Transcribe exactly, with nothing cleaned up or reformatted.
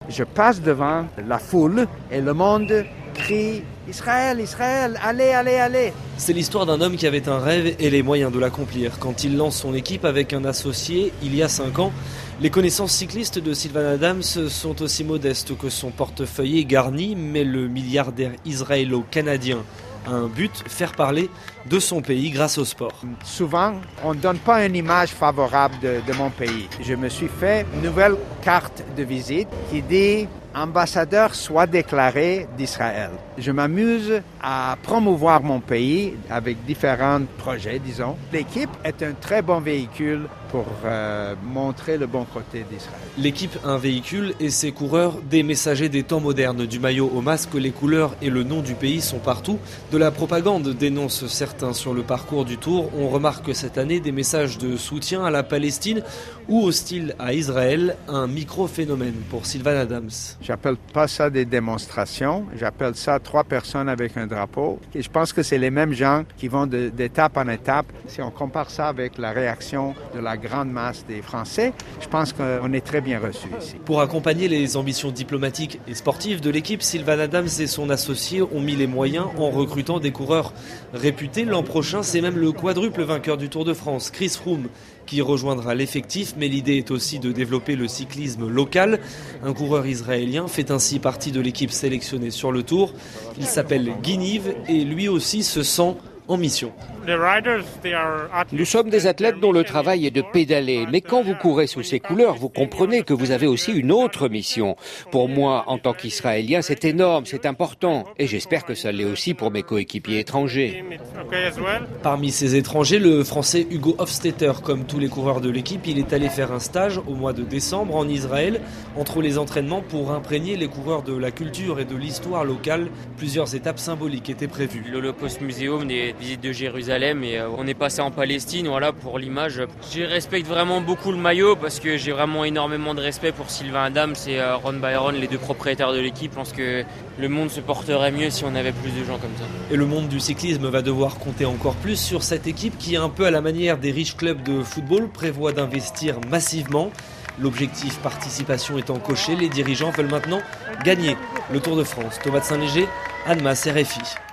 Je passe devant la foule et le monde crie « Israël, Israël, allez, allez, allez !» C'est l'histoire d'un homme qui avait un rêve et les moyens de l'accomplir. Quand il lance son équipe avec un associé il y a cinq ans, les connaissances cyclistes de Sylvan Adams sont aussi modestes que son portefeuille est garni, mais le milliardaire israélo-canadien a un but, faire parler de son pays grâce au sport. Souvent, on ne donne pas une image favorable de, de mon pays. Je me suis fait une nouvelle carte de visite qui dit « Ambassadeur soit déclaré d'Israël ». Je m'amuse à promouvoir mon pays avec différents projets, disons. L'équipe est un très bon véhicule pour euh, montrer le bon côté d'Israël. L'équipe, un véhicule et ses coureurs, des messagers des temps modernes. Du maillot au masque, les couleurs et le nom du pays sont partout. De la propagande, dénoncent certains sur le parcours du Tour. On remarque cette année des messages de soutien à la Palestine ou hostiles à Israël, un micro-phénomène pour Sylvan Adams. J'appelle pas ça des démonstrations, j'appelle ça trois personnes avec un drapeau. Et je pense que c'est les mêmes gens qui vont de, d'étape en étape. Si on compare ça avec la réaction de la grande masse des Français, je pense qu'on est très bien reçus ici. Pour accompagner les ambitions diplomatiques et sportives de l'équipe, Sylvan Adams et son associé ont mis les moyens en recrutant des coureurs réputés. L'an prochain, c'est même le quadruple vainqueur du Tour de France, Chris Froome, qui rejoindra l'effectif, mais l'idée est aussi de développer le cyclisme local. Un coureur israélien fait ainsi partie de l'équipe sélectionnée sur le Tour. Il s'appelle Guy Nive et lui aussi se sent en mission. Nous sommes des athlètes dont le travail est de pédaler, mais quand vous courez sous ces couleurs, vous comprenez que vous avez aussi une autre mission. Pour moi, en tant qu'Israélien, c'est énorme, c'est important, et j'espère que ça l'est aussi pour mes coéquipiers étrangers. Parmi ces étrangers, le Français Hugo Hofstetter, comme tous les coureurs de l'équipe, il est allé faire un stage au mois de décembre en Israël, entre les entraînements pour imprégner les coureurs de la culture et de l'histoire locale. Plusieurs étapes symboliques étaient prévues. L'Holocauste Museum, des visites de Jérusalem, et euh, on est passé en Palestine, voilà, pour l'image. Je respecte vraiment beaucoup le maillot parce que j'ai vraiment énormément de respect pour Sylvan Adams et euh, Ron Byron, les deux propriétaires de l'équipe. Je pense que le monde se porterait mieux si on avait plus de gens comme ça. Et le monde du cyclisme va devoir compter encore plus sur cette équipe qui, un peu à la manière des riches clubs de football, prévoit d'investir massivement. L'objectif participation étant coché, les dirigeants veulent maintenant gagner le Tour de France. Thomas de Saint-Léger, Annemasse, R F I.